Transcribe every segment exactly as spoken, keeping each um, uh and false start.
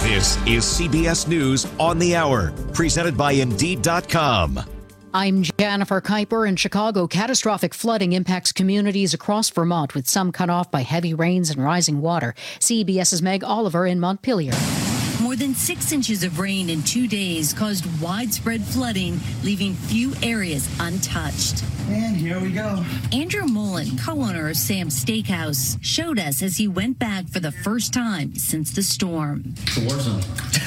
This is C B S News on the Hour, presented by Indeed dot com. I'm Jennifer Kuiper. In Chicago, catastrophic flooding impacts communities across Vermont, with some cut off by heavy rains and rising water. CBS's Meg Oliver in Montpelier. More than six inches of rain in two days caused widespread flooding, leaving few areas untouched. And here we go. Andrew Mullen, co-owner of Sam's Steakhouse, showed us as he went back for the first time since the storm. It's a war zone.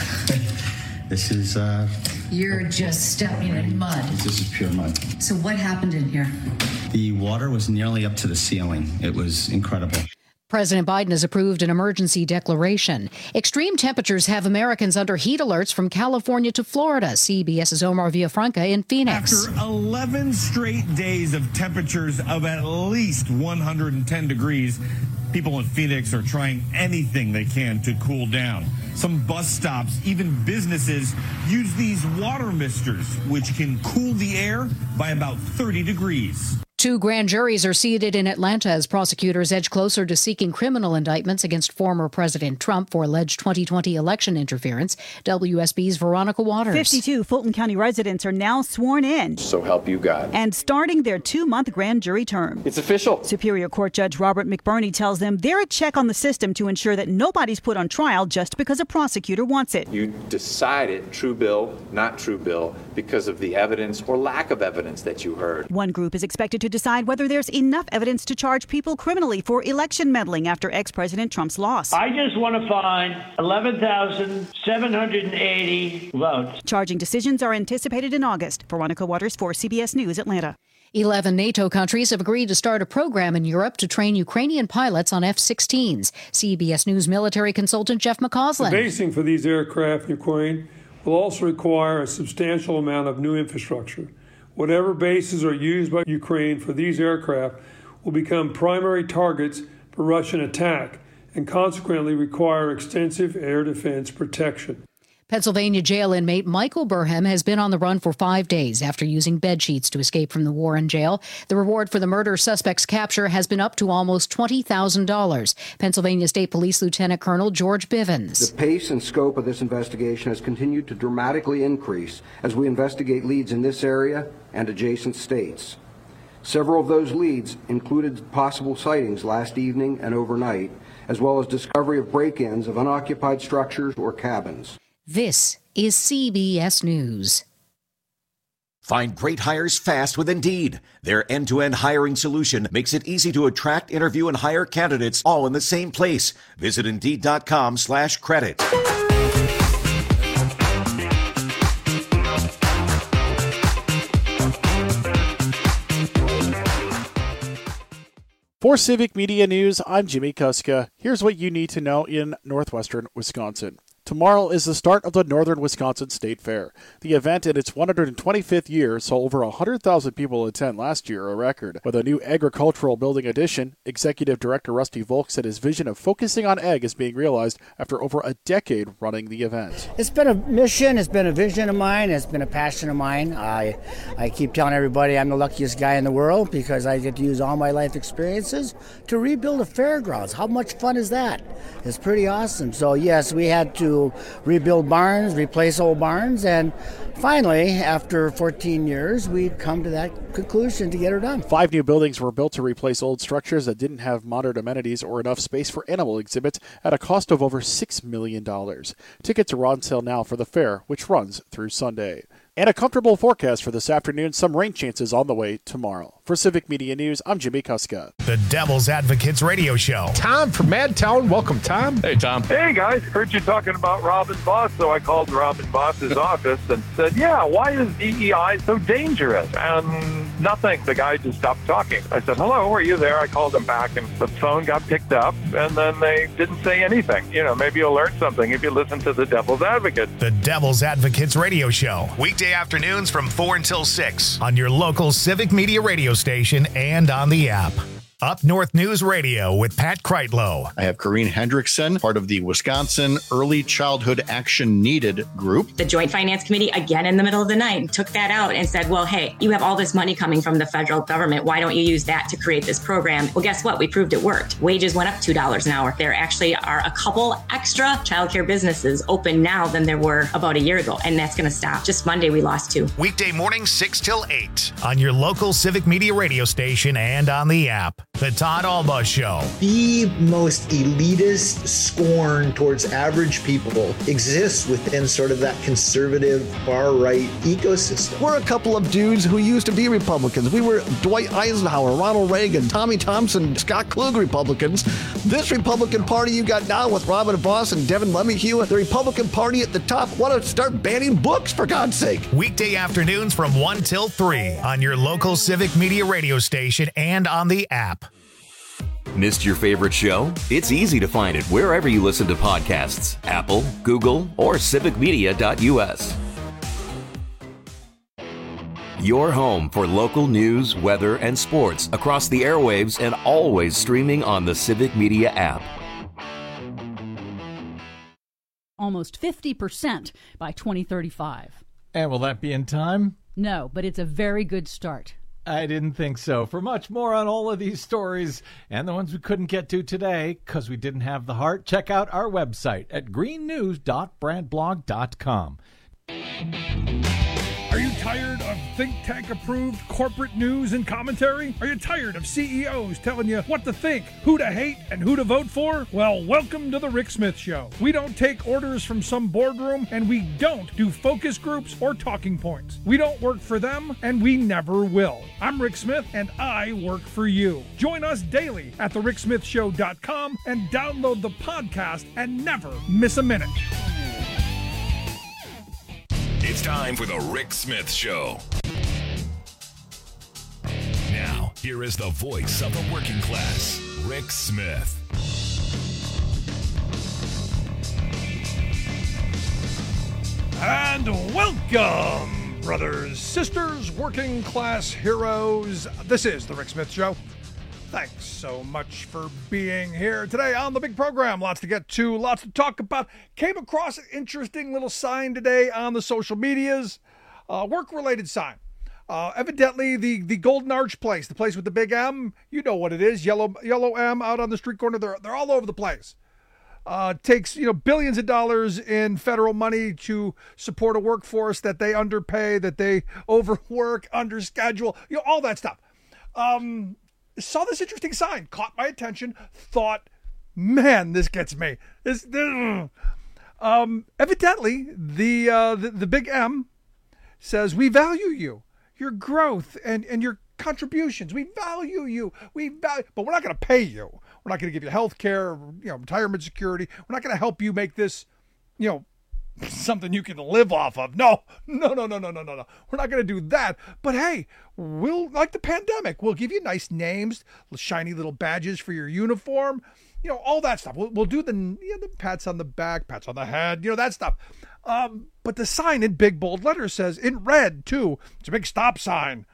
This is... Uh, You're just stepping in mud. This is pure mud. So what happened in here? The water was nearly up to the ceiling. It was incredible. President Biden has approved an emergency declaration. Extreme temperatures have Americans under heat alerts from California to Florida. CBS's Omar Villafranca in Phoenix. After eleven straight days of temperatures of at least one hundred ten degrees, people in Phoenix are trying anything they can to cool down. Some bus stops, even businesses, use these water misters, which can cool the air by about thirty degrees. Two grand juries are seated in Atlanta as prosecutors edge closer to seeking criminal indictments against former President Trump for alleged twenty twenty election interference. W S B's Veronica Waters. fifty-two Fulton County residents are now sworn in. So help you God. And starting their two-month grand jury term. It's official. Superior Court Judge Robert McBurney tells them they're a check on the system to ensure that nobody's put on trial just because a prosecutor wants it. You decided true bill, not true bill, because of the evidence or lack of evidence that you heard. One group is expected to decide whether there's enough evidence to charge people criminally for election meddling after ex-President Trump's loss. I just want to find eleven thousand seven hundred eighty votes. Charging decisions are anticipated in August. Veronica Waters for C B S News, Atlanta. Eleven NATO countries have agreed to start a program in Europe to train Ukrainian pilots on F sixteens. C B S News military consultant Jeff McCausland. The basing for these aircraft in Ukraine will also require a substantial amount of new infrastructure. Whatever bases are used by Ukraine for these aircraft will become primary targets for Russian attack and consequently require extensive air defense protection. Pennsylvania jail inmate Michael Burham has been on the run for five days after using bedsheets to escape from the war in jail. The reward for the murder suspect's capture has been up to almost twenty thousand dollars. Pennsylvania State Police Lieutenant Colonel George Bivens. The pace and scope of this investigation has continued to dramatically increase as we investigate leads in this area and adjacent states. Several of those leads included possible sightings last evening and overnight, as well as discovery of break-ins of unoccupied structures or cabins. This is C B S News. Find great hires fast with Indeed. Their end-to-end hiring solution makes it easy to attract, interview, and hire candidates all in the same place. Visit Indeed dot com slash credit. For Civic Media News, I'm Jimmy Kuska. Here's what you need to know in northwestern Wisconsin. Tomorrow is the start of the Northern Wisconsin State Fair. The event in its one hundred twenty-fifth year saw over one hundred thousand people attend last year, a record. With a new agricultural building addition, Executive Director Rusty Volk said his vision of focusing on ag is being realized after over a decade running the event. It's been a mission, it's been a vision of mine, it's been a passion of mine. I, I keep telling everybody I'm the luckiest guy in the world because I get to use all my life experiences to rebuild a fairgrounds. How much fun is that? It's pretty awesome. So yes, we had to rebuild barns, replace old barns, and finally, after fourteen years, we've come to that conclusion to get her done. Five new buildings were built to replace old structures that didn't have modern amenities or enough space for animal exhibits at a cost of over six million dollars. Tickets are on sale now for the fair, which runs through Sunday. And a comfortable forecast for this afternoon. Some rain chances on the way tomorrow. For Civic Media News, I'm Jimmy Kuska. The Devil's Advocates Radio Show. Tom from Madtown. Welcome, Tom. Hey, Tom. Hey, guys. Heard you talking about Robin Voss, so I called Robin Voss's office and said, yeah, why is D E I so dangerous? And nothing. The guy just stopped talking. I said, hello, are you there? I called him back, and the phone got picked up, and then they didn't say anything. You know, maybe you'll learn something if you listen to the Devil's Advocate. The Devil's Advocates Radio Show. Weekday afternoons from four until six on your local Civic Media radio station and on the app. Up North News Radio with Pat Kreitlow. I have Corrine Hendrickson, part of the Wisconsin Early Childhood Action Needed group. The Joint Finance Committee, again in the middle of the night, took that out and said, well, hey, you have all this money coming from the federal government. Why don't you use that to create this program? Well, guess what? We proved it worked. Wages went up two dollars an hour. They're actually are a couple extra childcare businesses open now than there were about a year ago, and that's going to stop. Just Monday, we lost two. Weekday mornings, six till eight on your local Civic Media radio station and on the app. The Todd Alba Show. The most elitist scorn towards average people exists within sort of that conservative far-right ecosystem. We're a couple of dudes who used to be Republicans. We were Dwight Eisenhower, Ronald Reagan, Tommy Thompson, Scott Klug Republicans. This Republican Party you got now with Robin Voss and Devin LeMahieu, the Republican Party at the top, want to start banning books, for God's sake. Weekday afternoons from one till three on your local Civic Media radio station and on the app. Missed your favorite show? It's easy to find it wherever you listen to podcasts. Apple, Google, or civic media dot u s. Your home for local news, weather, and sports across the airwaves and always streaming on the Civic Media app. Almost fifty percent by twenty thirty-five. And will that be in time? No, but it's a very good start. I didn't think so. For much more on all of these stories and the ones we couldn't get to today because we didn't have the heart, check out our website at green news dot brand blog dot com. Are you tired of think tank approved corporate news and commentary? Are you tired of C E Os telling you what to think, who to hate, and who to vote for? Well, welcome to the Rick Smith Show. We don't take orders from some boardroom, and we don't do focus groups or talking points. We don't work for them, and we never will. I'm Rick Smith, and I work for you. Join us daily at the rick smith show dot com and download the podcast and never miss a minute. It's time for the Rick Smith Show. Now, here is the voice of the working class, Rick Smith. And welcome, brothers, sisters, working class heroes. This is the Rick Smith Show. Thanks so much for being here today on the big program. Lots to get to, lots to talk about. Came across an interesting little sign today on the social medias, uh, work-related sign. Uh, evidently, the, the Golden Arch place, the place with the big M, you know what it is, yellow yellow M out on the street corner. They're they're all over the place. Uh, takes you know billions of dollars in federal money to support a workforce that they underpay, that they overwork, underschedule, you know, all that stuff. Um. Saw this interesting sign, caught my attention, thought, man, this gets me. This, this um, evidently, the, uh, the the big M says, we value you, your growth and, and your contributions. We value you. We value, but we're not going to pay you. We're not going to give you health care, you know, retirement security. We're not going to help you make this, you know, something you can live off of. No, no, no, no, no, no, no, no. We're not going to do that. But hey, we'll, like the pandemic, we'll give you nice names, shiny little badges for your uniform, you know, all that stuff. We'll, we'll do the, you know, the pats on the back, pats on the head, you know, that stuff. Um, but the sign in big bold letters says, in red too, it's a big stop sign.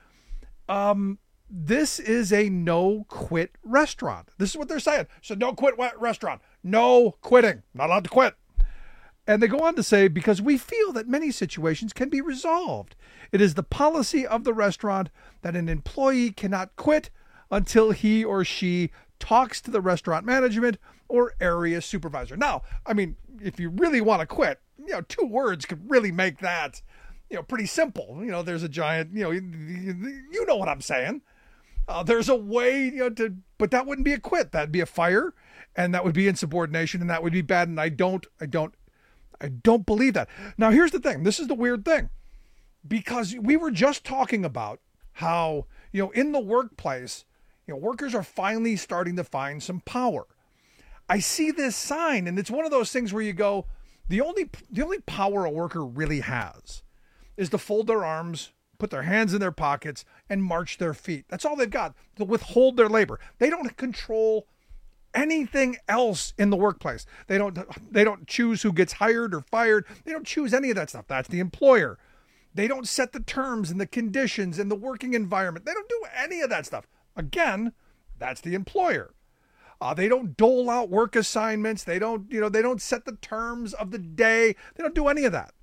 Um, this is a no quit restaurant. This is what they're saying. So no quit restaurant, no quitting, not allowed to quit. And they go on to say, because we feel that many situations can be resolved. It is the policy of the restaurant that an employee cannot quit until he or she talks to the restaurant management or area supervisor. Now, I mean, if you really want to quit, you know, two words could really make that, you know, pretty simple. You know, there's a giant, you know, you know what I'm saying. Uh, there's a way, you know, to, but that wouldn't be a quit. That'd be a fire, and that would be insubordination, and that would be bad. And I don't, I don't, I don't believe that. Now, here's the thing. This is the weird thing. Because we were just talking about how, you know, in the workplace, you know, workers are finally starting to find some power. I see this sign, and it's one of those things where you go, the only the only power a worker really has is to fold their arms, put their hands in their pockets, and march their feet. That's all they've got, to withhold their labor. They don't control anything else in the workplace. They don't they don't choose who gets hired or fired. They don't choose any of that stuff. That's the employer. They don't set the terms and the conditions and the working environment. They don't do any of that stuff. Again, that's the employer. Uh, they don't dole out work assignments. They don't, you know, they don't set the terms of the day. They don't do any of that.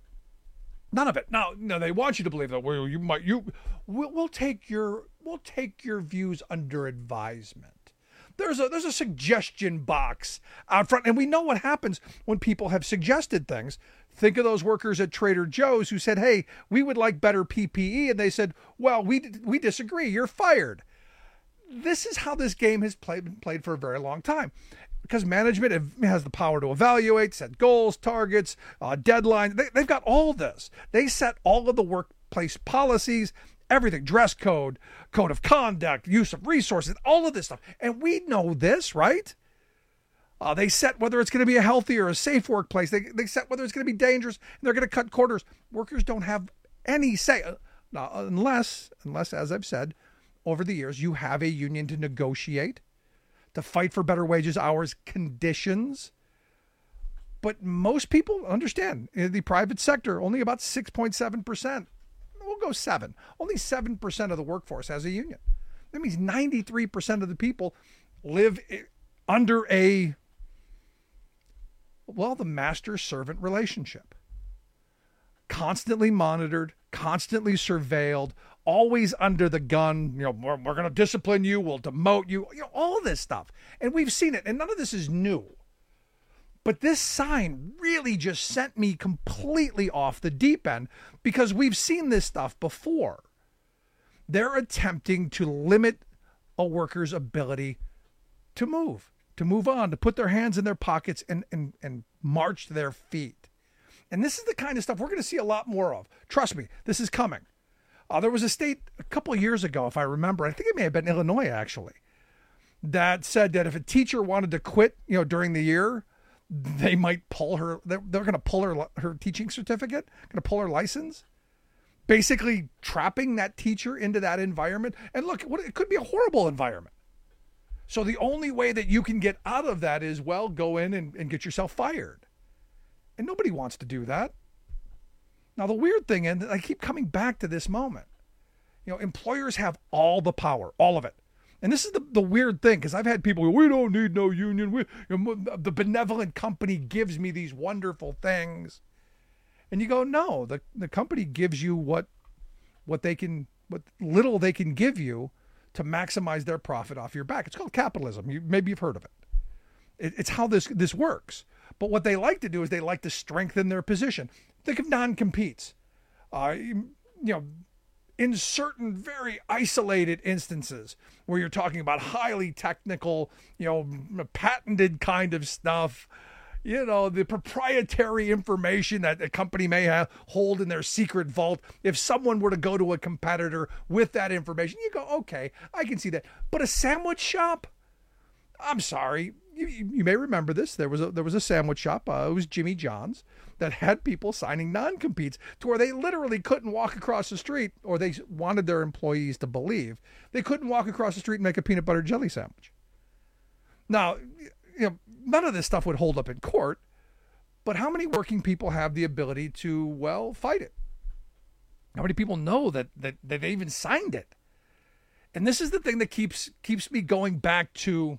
None of it. Now, no, they want you to believe that. Well, you might, you, we'll, we'll take your, we'll take your views under advisement. There's a there's a suggestion box out front, and we know what happens when people have suggested things. Think of those workers at Trader Joe's who said, "Hey, we would like better P P E," and they said, "Well, we we disagree. You're fired." This is how this game has played played for a very long time, because management has the power to evaluate, set goals, targets, uh, deadlines. They, they've got all this. They set all of the workplace policies, everything, dress code, code of conduct, use of resources, all of this stuff. And we know this, right? Uh, they set whether it's going to be a healthy or a safe workplace. They, they set whether it's going to be dangerous, and they're going to cut corners. Workers don't have any say, now, unless, unless, as I've said, over the years, you have a union to negotiate, to fight for better wages, hours, conditions. But most people understand, in the private sector, only about six point seven percent, we'll go seven, only seven percent of the workforce has a union. That means ninety-three percent of the people live under a, well, the master-servant relationship. Constantly monitored, constantly surveilled, always under the gun. You know, we're, we're going to discipline you, we'll demote you, you know, all this stuff. And we've seen it, and none of this is new. But this sign really just sent me completely off the deep end, because we've seen this stuff before. They're attempting to limit a worker's ability to move, to move on, to put their hands in their pockets and, and, and march to their feet. And this is the kind of stuff we're going to see a lot more of. Trust me, this is coming. Uh, there was a state a couple of years ago, if I remember, I think it may have been Illinois actually, that said that if a teacher wanted to quit, you know, during the year, they might pull her, they're, they're going to pull her, her teaching certificate, going to pull her license, basically trapping that teacher into that environment. And look, what, it could be a horrible environment. So the only way that you can get out of that is, well, go in and, and get yourself fired. And nobody wants to do that. Now, the weird thing, and I keep coming back to this moment, you know, employers have all the power, all of it. And this is the, the weird thing, because I've had people go, we don't need no union. We, you know, the benevolent company gives me these wonderful things. And you go, no, the, the company gives you what what they can, what little they can give you to maximize their profit off your back. It's called capitalism. You, maybe you've heard of it. it. It's how this this works. But what they like to do is they like to strengthen their position. Think of non-competes. Uh, you know, in certain very isolated instances where you're talking about highly technical, you know, patented kind of stuff, you know, the proprietary information that a company may have hold in their secret vault. If someone were to go to a competitor with that information, you go, okay, I can see that. But a sandwich shop, I'm sorry. You, you may remember this. There was a there was a sandwich shop. Uh, it was Jimmy John's that had people signing non-competes to where they literally couldn't walk across the street, or they wanted their employees to believe they couldn't walk across the street and make a peanut butter jelly sandwich. Now, you know, none of this stuff would hold up in court, but how many working people have the ability to, well, fight it? How many people know that that, that they even signed it? And this is the thing that keeps keeps me going back to,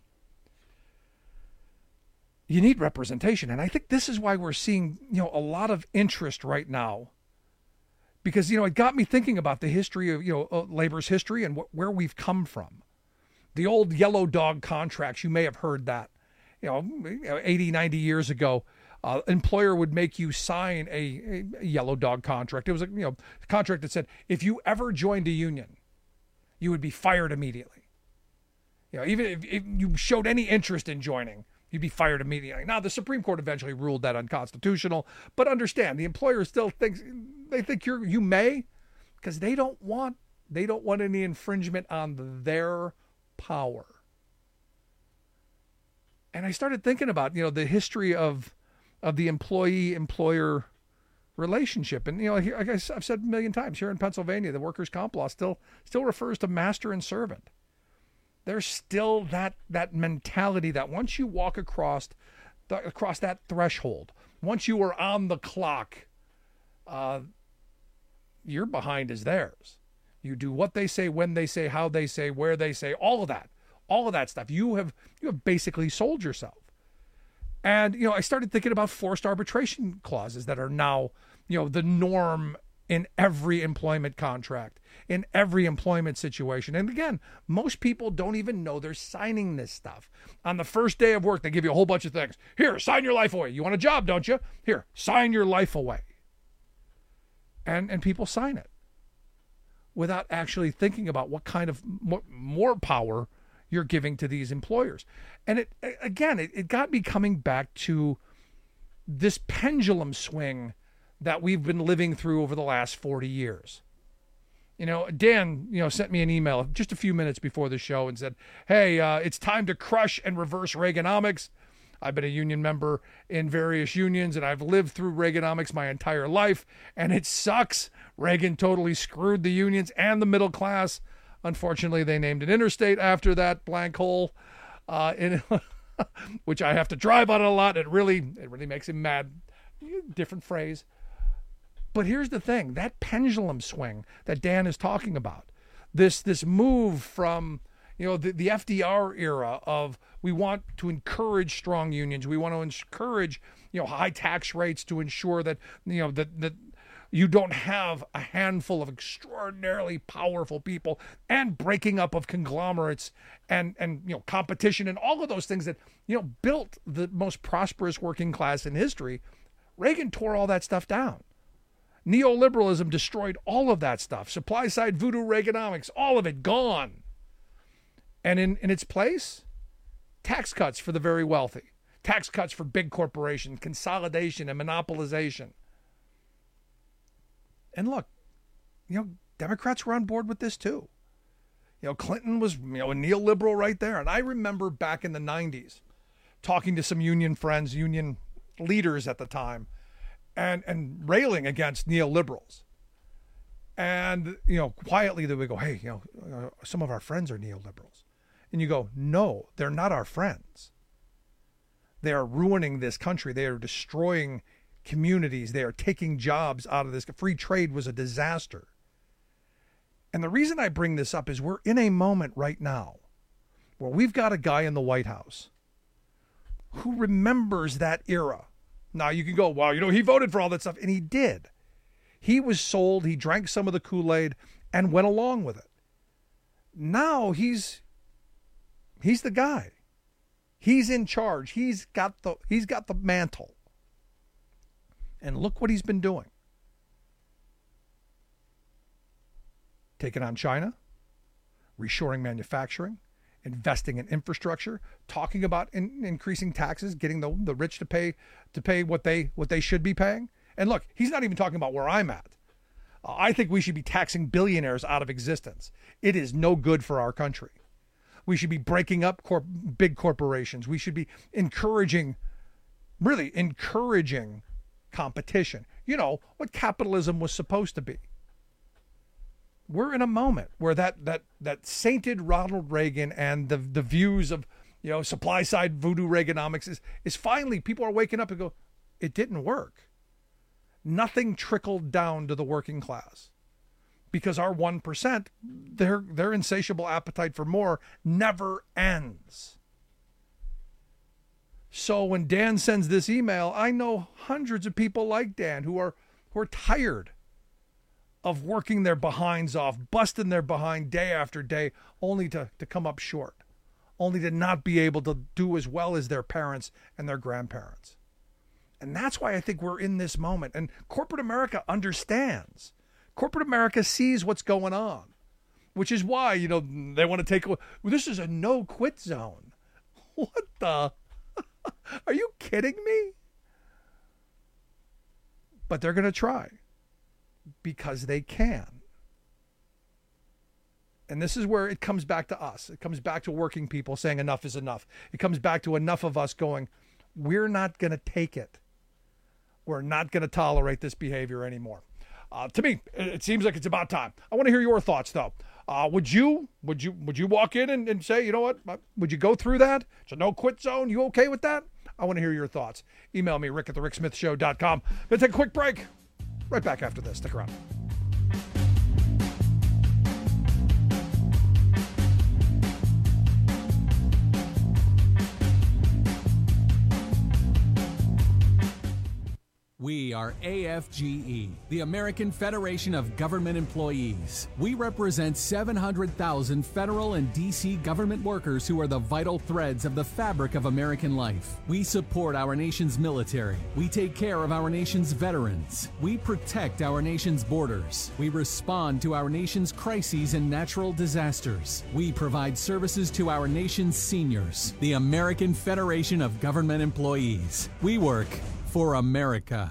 you need representation. And I think this is why we're seeing, you know, a lot of interest right now, because, you know, it got me thinking about the history of, you know, uh, labor's history and wh- where we've come from. The old yellow dog contracts, you may have heard that, you know, eighty, ninety years ago, uh, employer would make you sign a, a yellow dog contract. It was a, you know, contract that said, if you ever joined a union, you would be fired immediately. You know, even if, if you showed any interest in joining, you'd be fired immediately. Now, the Supreme Court eventually ruled that unconstitutional, but understand, the employer still thinks, they think you're, you may, because they don't want, they don't want any infringement on their power. And I started thinking about, you know, the history of, of the employee-employer relationship. And, you know, like I've said a million times, here in Pennsylvania, the workers' comp law still, still refers to master and servant. There's still that that mentality that once you walk across the, across that threshold, once you are on the clock, uh, your behind is theirs. You do what they say, when they say, how they say, where they say, all of that, all of that stuff. You have you have basically sold yourself. And, you know, I started thinking about forced arbitration clauses that are now, you know, the norm in every employment contract, in every employment situation. And again, most people don't even know they're signing this stuff. On the first day of work, they give you a whole bunch of things. Here, sign your life away. You want a job, don't you? Here, sign your life away. And and people sign it without actually thinking about what kind of more, more power you're giving to these employers. And it again, it, it got me coming back to this pendulum swing that we've been living through over the last forty years. You know, Dan, you know, sent me an email just a few minutes before the show and said, hey, uh, it's time to crush and reverse Reaganomics. I've been a union member in various unions, and I've lived through Reaganomics my entire life, and it sucks. Reagan totally screwed the unions and the middle class. Unfortunately, they named an interstate after that blank hole, uh, in which I have to drive on a lot. It really, it really makes him mad. Different phrase. But here's the thing, that pendulum swing that Dan is talking about, this this move from, you know, the, the F D R era of we want to encourage strong unions, we want to encourage, you know, high tax rates to ensure that, you know, that, that you don't have a handful of extraordinarily powerful people, and breaking up of conglomerates and, and, you know, competition and all of those things that, you know, built the most prosperous working class in history. Reagan tore all that stuff down. Neoliberalism destroyed all of that stuff. Supply side voodoo Reaganomics, all of it gone. And in, in its place, tax cuts for the very wealthy, tax cuts for big corporations, consolidation and monopolization. And look, you know, Democrats were on board with this too. You know, Clinton was, you know, a neoliberal right there. And I remember back in the nineties talking to some union friends, union leaders at the time, and and railing against neoliberals. And, you know, quietly they would go, hey, you know, uh, some of our friends are neoliberals. And you go, no, they're not our friends. They are ruining this country. They are destroying communities. They are taking jobs out of this. Free trade was a disaster. And the reason I bring this up is we're in a moment right now where we've got a guy in the White House who remembers that era. Now you can go, well, you know, he voted for all that stuff, and he did. He was sold, he drank some of the Kool-Aid and went along with it. Now he's he's the guy. He's in charge. He's got the he's got the mantle. And look what he's been doing. Taking on China, reshoring manufacturing, investing in infrastructure, talking about in, increasing taxes, getting the, the rich to pay to pay what they what they should be paying. And look, he's not even talking about where I'm at. Uh, I think we should be taxing billionaires out of existence. It is no good for our country. We should be breaking up corp- big corporations. We should be encouraging, really encouraging competition. You know, what capitalism was supposed to be. We're in a moment where that that that sainted Ronald Reagan and the the views of, you know, supply side voodoo Reaganomics is is finally, people are waking up and go, it didn't work. Nothing trickled down to the working class because our one percent, their their insatiable appetite for more never ends. So when Dan sends this email, I know hundreds of people like Dan who are who are tired of working their behinds off, busting their behind day after day, only to, to come up short, only to not be able to do as well as their parents and their grandparents. And that's why I think we're in this moment. And corporate America understands. Corporate America sees what's going on, which is why, you know, they want to take, well, this is a no-quit zone. What the? Are you kidding me? But they're going to try. Because they can. And this is where it comes back to us. It comes back to working people saying enough is enough. It comes back to enough of us going, we're not going to take it. We're not going to tolerate this behavior anymore. Uh, to me, it seems like it's about time. I want to hear your thoughts, though. Uh, would you would you would you walk in and, and say, you know what? Would you go through that? It's a no quit zone. You okay with that? I want to hear your thoughts. Email me, Rick at the Rick Smith Show dot com. Let's take a quick break. Right back after this. Stick around. We are A F G E, the American Federation of Government Employees. We represent seven hundred thousand federal and D C government workers who are the vital threads of the fabric of American life. We support our nation's military. We take care of our nation's veterans. We protect our nation's borders. We respond to our nation's crises and natural disasters. We provide services to our nation's seniors. The American Federation of Government Employees. We work for America.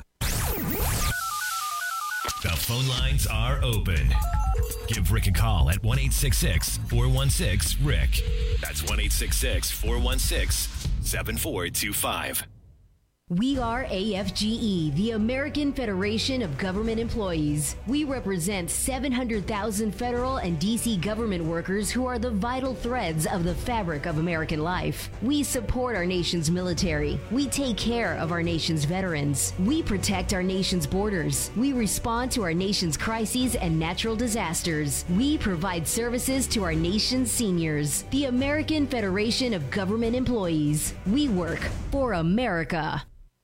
The phone lines are open. Give Rick a call at one eight six six, four one six, Rick. That's one eight six six, four one six, seven four two five. We are A F G E, the American Federation of Government Employees. We represent seven hundred thousand federal and D C government workers who are the vital threads of the fabric of American life. We support our nation's military. We take care of our nation's veterans. We protect our nation's borders. We respond to our nation's crises and natural disasters. We provide services to our nation's seniors. The American Federation of Government Employees. We work for America.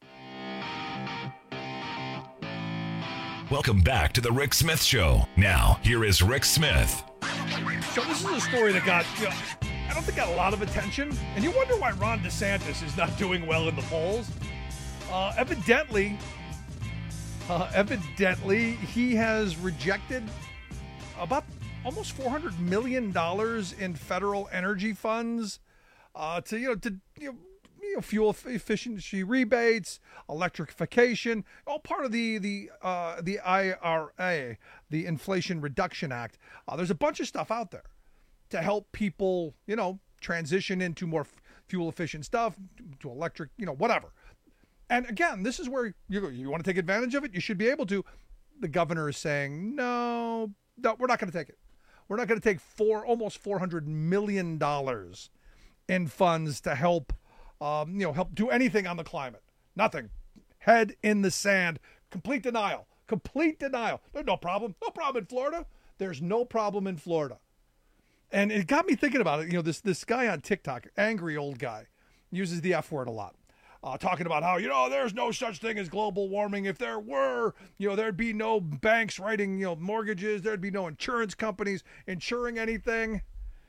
Welcome back to the Rick Smith Show. Now, here is Rick Smith. So this is a story that got, you know, I don't think got a lot of attention. And you wonder why Ron DeSantis is not doing well in the polls. Uh, evidently, uh, evidently, he has rejected about almost four hundred million dollars in federal energy funds uh, to, you know, to, you know, You know, fuel efficiency rebates, electrification, all part of the the uh, the I R A, the Inflation Reduction Act. Uh, there's a bunch of stuff out there to help people, you know, transition into more f- fuel efficient stuff, to electric, you know, whatever. And again, this is where you you want to take advantage of it. You should be able to. The governor is saying, no, no, we're not going to take it. We're not going to take four almost four hundred million dollars in funds to help. Um, you know, help do anything on the climate. Nothing. Head in the sand. Complete denial. Complete denial. There's no problem. No problem in Florida. There's no problem in Florida. And it got me thinking about it. You know, this this guy on TikTok, angry old guy, uses the F word a lot. Uh, talking about how, you know, there's no such thing as global warming. If there were, you know, there'd be no banks writing, you know, mortgages. There'd be no insurance companies insuring anything.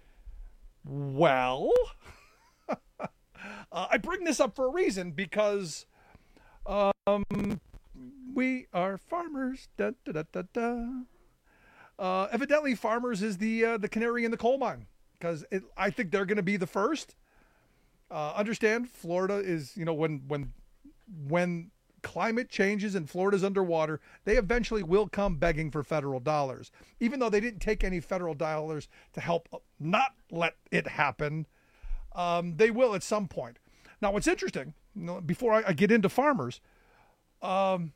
Well... Uh, I bring this up for a reason because um, we are farmers. Da, da, da, da, da. Uh, evidently, farmers is the uh, the canary in the coal mine because I think they're going to be the first. Uh, understand, Florida is, you know, when when when climate changes and Florida's underwater, they eventually will come begging for federal dollars, even though they didn't take any federal dollars to help not let it happen. Um, they will at some point. Now, what's interesting, you know, before I, I get into farmers, um,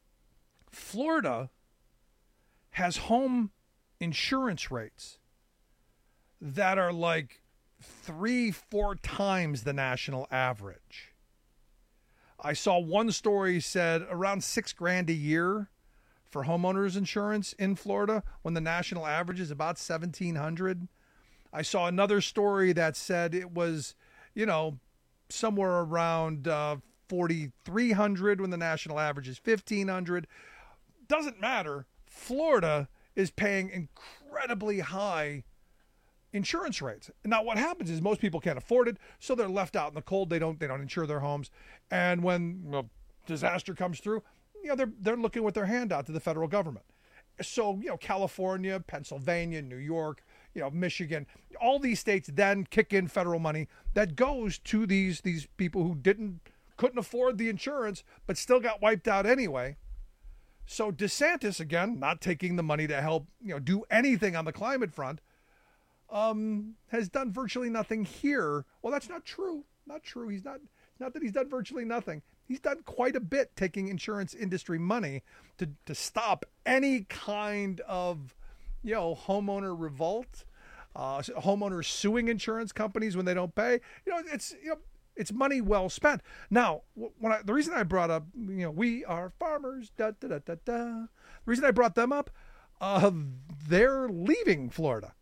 Florida has home insurance rates that are like three, four times the national average. I saw one story said around six grand a year for homeowners insurance in Florida when the national average is about seventeen hundred. I saw another story that said it was, you know, somewhere around uh, forty-three hundred when the national average is fifteen hundred. Doesn't matter. Florida is paying incredibly high insurance rates. Now, what happens is most people can't afford it, so they're left out in the cold. They don't they don't insure their homes. And when well, disaster comes through, you know, they're they're looking with their hand out to the federal government. So, you know, California, Pennsylvania, New York, you know, Michigan, all these states then kick in federal money that goes to these these people who didn't couldn't afford the insurance but still got wiped out anyway. So DeSantis, again, not taking the money to help, you know, do anything on the climate front, um, has done virtually nothing here. Well, that's not true. Not true. He's not not that he's done virtually nothing. He's done quite a bit taking insurance industry money to to stop any kind of, you know, homeowner revolt, uh, homeowners suing insurance companies when they don't pay. You know, it's you know, it's money well spent. Now, when I, the reason I brought up, you know, we are farmers. Da da da da da. The reason I brought them up, uh, they're leaving Florida.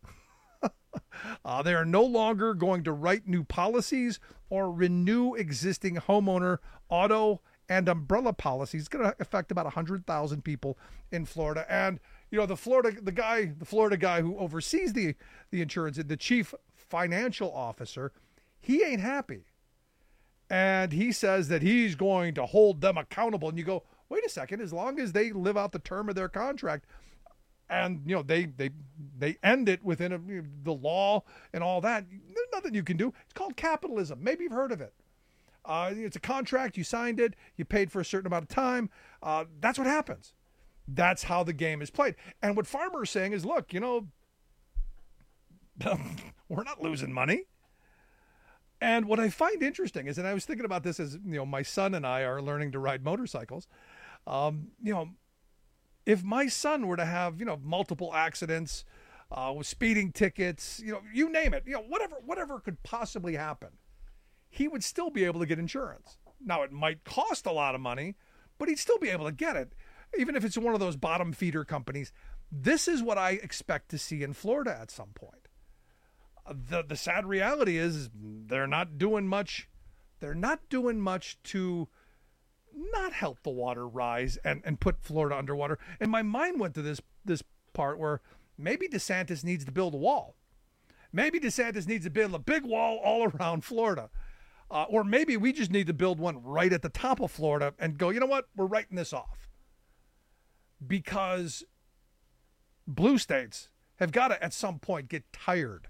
uh, they are no longer going to write new policies or renew existing homeowner auto and umbrella policies. It's going to affect about one hundred thousand people in Florida. And, you know, the Florida, the guy, the Florida guy who oversees the, the insurance, the chief financial officer, he ain't happy. And he says that he's going to hold them accountable. And you go, wait a second, as long as they live out the term of their contract and, you know, they they they end it within a, the law and all that, there's nothing you can do. It's called capitalism. Maybe you've heard of it. Uh, it's a contract. You signed it. You paid for a certain amount of time. Uh, that's what happens. That's how the game is played. And what Farmer is saying is, look, you know, we're not losing money. And what I find interesting is, and I was thinking about this as, you know, my son and I are learning to ride motorcycles. Um, you know, if my son were to have, you know, multiple accidents, uh, with speeding tickets, you know, you name it, you know, whatever, whatever could possibly happen, he would still be able to get insurance. Now, it might cost a lot of money, but he'd still be able to get it, even if it's one of those bottom feeder companies. This is what I expect to see in Florida at some point. The the sad reality is they're not doing much. They're not doing much to not help the water rise and, and put Florida underwater. And my mind went to this this part where maybe DeSantis needs to build a wall. Maybe DeSantis needs to build a big wall all around Florida. Uh, or maybe we just need to build one right at the top of Florida and go, you know what, we're writing this off. Because blue states have got to at some point get tired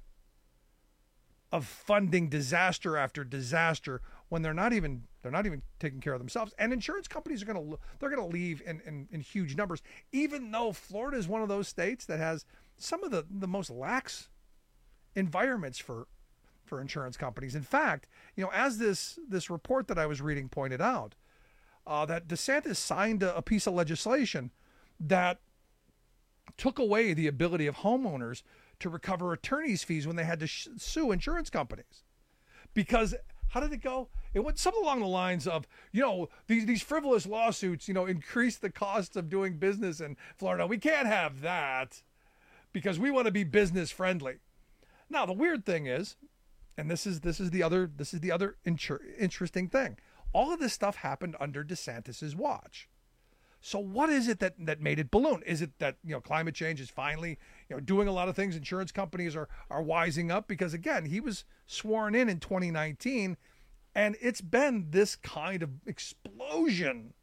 of funding disaster after disaster when they're not even they're not even taking care of themselves. And insurance companies are going to they're going to leave in, in, in huge numbers, even though Florida is one of those states that has some of the, the most lax environments for for insurance companies. In fact, you know, as this this report that I was reading pointed out, uh, that DeSantis signed a, a piece of legislation that took away the ability of homeowners to recover attorney's fees when they had to sh- sue insurance companies. Because how did it go? It went something along the lines of, you know, these these frivolous lawsuits, you know, increase the cost of doing business in Florida. We can't have that because we want to be business friendly. Now, the weird thing is, and this is this is the other this is the other insur- interesting thing. All of this stuff happened under DeSantis's watch. So what is it that, that made it balloon? Is it that, you know, climate change is finally, you know, doing a lot of things? Insurance companies are are wising up because, again, he was sworn in in twenty nineteen, and it's been this kind of explosion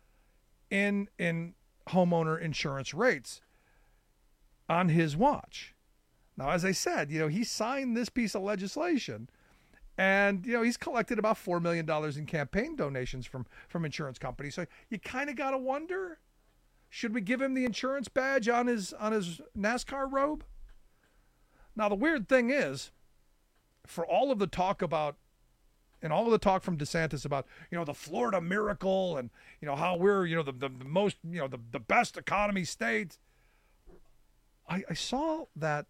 in in homeowner insurance rates on his watch. Now, as I said, you know, he signed this piece of legislation. And, you know, he's collected about four million dollars in campaign donations from, from insurance companies. So you kind of got to wonder, should we give him the insurance badge on his on his NASCAR robe? Now, the weird thing is, for all of the talk about, and all of the talk from DeSantis about, you know, the Florida miracle and, you know, how we're, you know, the, the, the most, you know, the, the best economy state, I, I saw that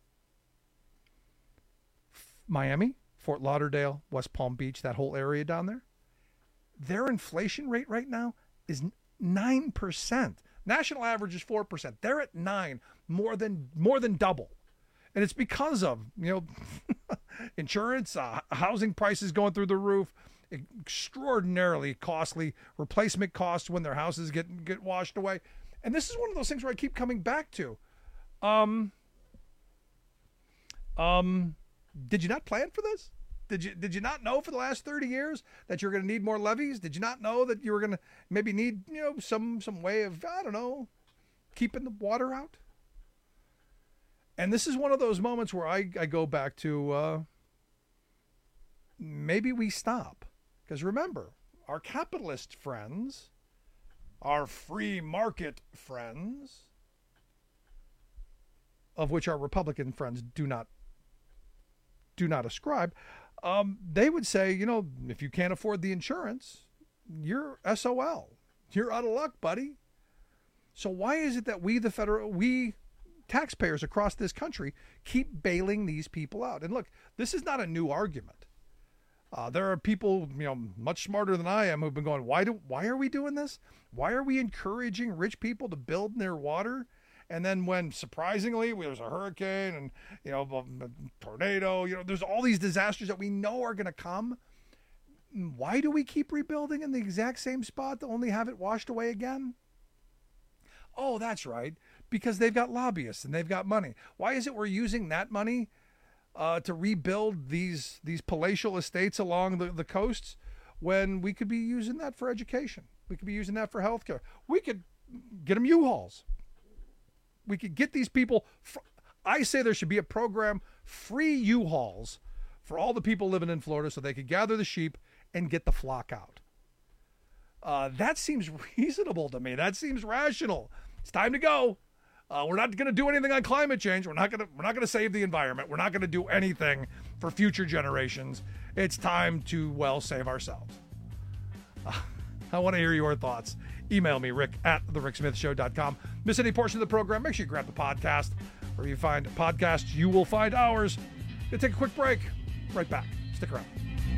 Miami, Fort Lauderdale, West Palm Beach, that whole area down there, their inflation rate right now is nine percent. National average is four percent. They're at nine, more than more than double. And it's because of, you know, insurance, uh, housing prices going through the roof, extraordinarily costly replacement costs when their houses get get washed away. And this is one of those things where I keep coming back to. Um, um, Did you not plan for this? Did you did you not know for the last thirty years that you're going to need more levies? Did you not know that you were going to maybe need, you know, some some way of, I don't know, keeping the water out? And this is one of those moments where I, I go back to uh, maybe we stop. Because remember, our capitalist friends, our free market friends, of which our Republican friends do not do not ascribe, um, they would say, you know, if you can't afford the insurance, you're S O L. You're out of luck, buddy. So why is it that we, the federal, we taxpayers across this country, keep bailing these people out? And look, this is not a new argument. Uh, there are people, you know, much smarter than I am who've been going, why do, why are we doing this? Why are we encouraging rich people to build near water? And then when, surprisingly, there's a hurricane and, you know, a tornado, you know, there's all these disasters that we know are going to come. why do we keep rebuilding in the exact same spot to only have it washed away again? Oh, that's right. Because they've got lobbyists and they've got money. Why is it we're using that money uh, to rebuild these these palatial estates along the, the coasts when we could be using that for education? We could be using that for healthcare. We could get them U-Hauls. We could get these people. Fr- I say there should be a program, free U-Hauls for all the people living in Florida so they could gather the sheep and get the flock out. Uh, that seems reasonable to me. That seems rational. It's time to go. Uh, we're not going to do anything on climate change. We're not going to. We're not going to save the environment. We're not going to do anything for future generations. It's time to well save ourselves. Uh, I want to hear your thoughts. Email me, Rick at the rick smith show dot com. Miss any portion of the program? Make sure you grab the podcast. Where you find podcasts, you will find ours. Gonna take a quick break. Right back. Stick around.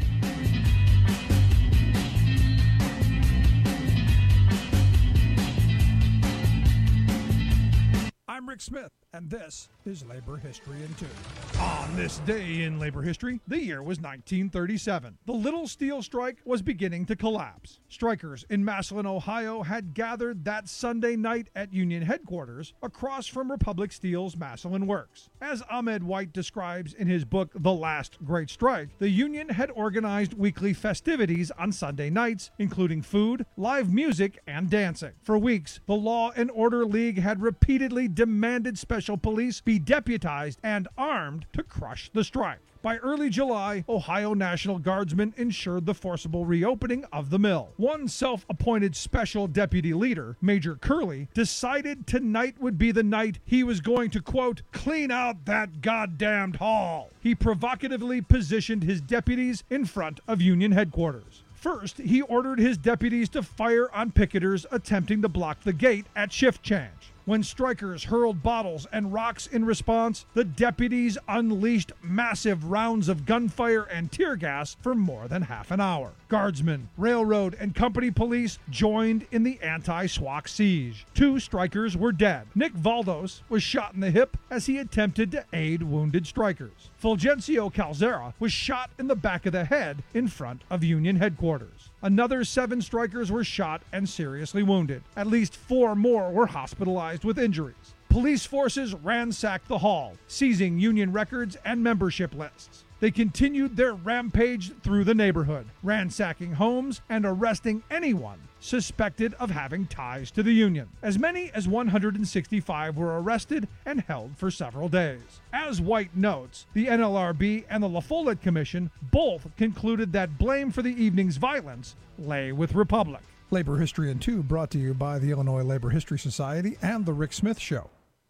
I'm Rick Smith, and this is Labor History in Two. On this day in labor history, the year was nineteen thirty-seven. The Little Steel Strike was beginning to collapse. Strikers in Massillon, Ohio had gathered that Sunday night at Union headquarters across from Republic Steel's Massillon Works. As Ahmed White describes in his book The Last Great Strike, the union had organized weekly festivities on Sunday nights, including food, live music, and dancing. For weeks, the Law and Order League had repeatedly demanded special police be deputized and armed to crush the strike. By early July, Ohio National Guardsmen ensured the forcible reopening of the mill. One self-appointed special deputy leader, Major Curley, decided tonight would be the night he was going to, quote, clean out that goddamned hall. He provocatively positioned his deputies in front of Union headquarters. First, he ordered his deputies to fire on picketers attempting to block the gate at shift change. When strikers hurled bottles and rocks in response, the deputies unleashed massive rounds of gunfire and tear gas for more than half an hour. Guardsmen, railroad, and company police joined in the anti-SWAC siege. Two strikers were dead. Nick Valdos was shot in the hip as he attempted to aid wounded strikers. Fulgencio Calzera was shot in the back of the head in front of Union headquarters. Another seven strikers were shot and seriously wounded. At least four more were hospitalized with injuries. Police forces ransacked the hall, seizing union records and membership lists. They continued their rampage through the neighborhood, ransacking homes and arresting anyone suspected of having ties to the union. As many as one hundred sixty-five were arrested and held for several days. As White notes, the N L R B and the La Follette Commission both concluded that blame for the evening's violence lay with Republic. Labor History in Two brought to you by the Illinois Labor History Society and The Rick Smith Show.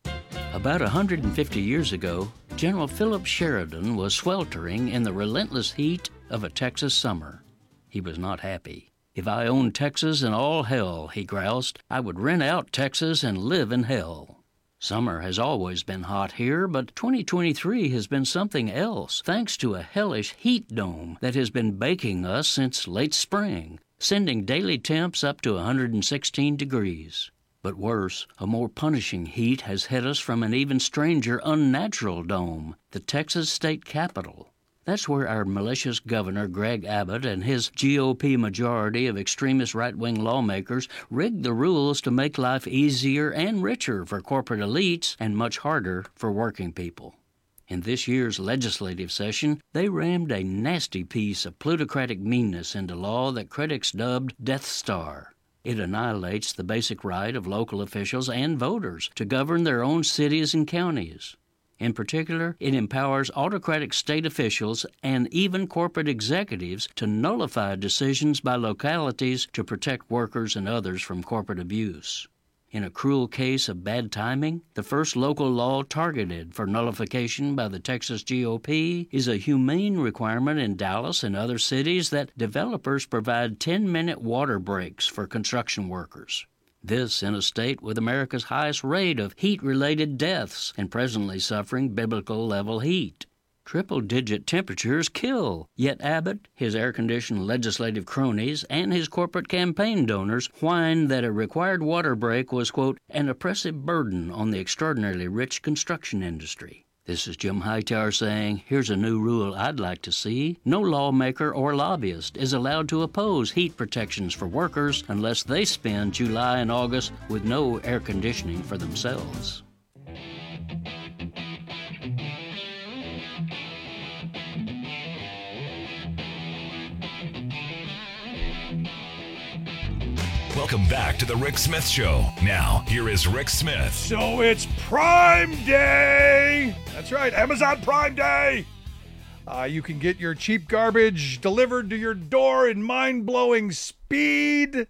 About one hundred fifty years ago, General Philip Sheridan was sweltering in the relentless heat of a Texas summer. He was not happy. If I owned Texas and all hell, he groused, I would rent out Texas and live in hell. Summer has always been hot here, but twenty twenty-three has been something else, thanks to a hellish heat dome that has been baking us since late spring, sending daily temps up to one hundred sixteen degrees. But worse, a more punishing heat has hit us from an even stranger, unnatural dome, the Texas state capitol. That's where our malicious governor, Greg Abbott, and his G O P majority of extremist right-wing lawmakers rigged the rules to make life easier and richer for corporate elites and much harder for working people. In this year's legislative session, they rammed a nasty piece of plutocratic meanness into law that critics dubbed Death Star. It annihilates the basic right of local officials and voters to govern their own cities and counties. In particular, it empowers autocratic state officials and even corporate executives to nullify decisions by localities to protect workers and others from corporate abuse. In a cruel case of bad timing, the first local law targeted for nullification by the Texas G O P is a humane requirement in Dallas and other cities that developers provide ten-minute water breaks for construction workers. This in a state with America's highest rate of heat-related deaths and presently suffering biblical-level heat. Triple-digit temperatures kill, yet Abbott, his air-conditioned legislative cronies, and his corporate campaign donors whined that a required water break was, quote, an oppressive burden on the extraordinarily rich construction industry. This is Jim Hightower saying, here's a new rule I'd like to see. No lawmaker or lobbyist is allowed to oppose heat protections for workers unless they spend July and August with no air conditioning for themselves. Welcome back to the Rick Smith Show. Now, here is Rick Smith. So it's Prime Day. That's right, Amazon Prime Day. Uh, you can get your cheap garbage delivered to your door in mind-blowing speed.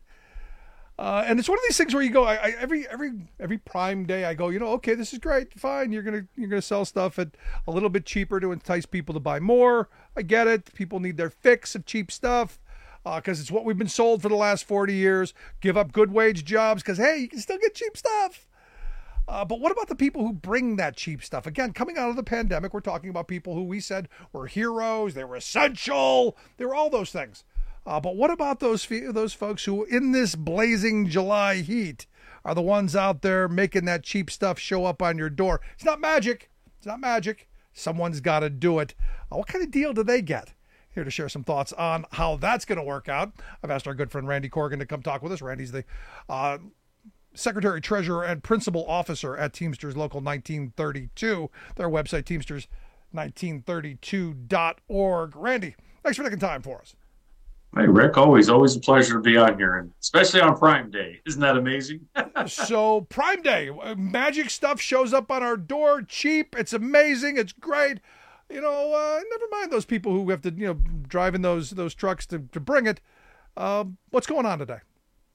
Uh, and it's one of these things where you go, I, I, every every every Prime Day, I go, you know, okay, this is great, fine. You're gonna you're gonna sell stuff at a little bit cheaper to entice people to buy more. I get it. People need their fix of cheap stuff. Because uh, it's what we've been sold for the last forty years. Give up good wage jobs because, hey, you can still get cheap stuff. Uh, but what about the people who bring that cheap stuff? Again, coming out of the pandemic, we're talking about people who we said were heroes. They were essential. They were all those things. Uh, but what about those those folks who, in this blazing July heat, are the ones out there making that cheap stuff show up on your door? It's not magic. It's not magic. Someone's got to do it. Uh, what kind of deal do they get? Here to share some thoughts on how that's going to work out. I've asked our good friend Randy Corrigan to come talk with us. Randy's the uh, Secretary, Treasurer, and Principal Officer at Teamsters Local nineteen thirty-two. Their website, teamsters nineteen thirty-two dot org. Randy, thanks for taking time for us. Hey, Rick, always, always a pleasure to be on here, and especially on Prime Day. Isn't that amazing? So, Prime Day, magic stuff shows up on our door, cheap, it's amazing, it's great. You know, uh, never mind those people who have to, you know, drive in those those trucks to, to bring it. Uh, what's going on today?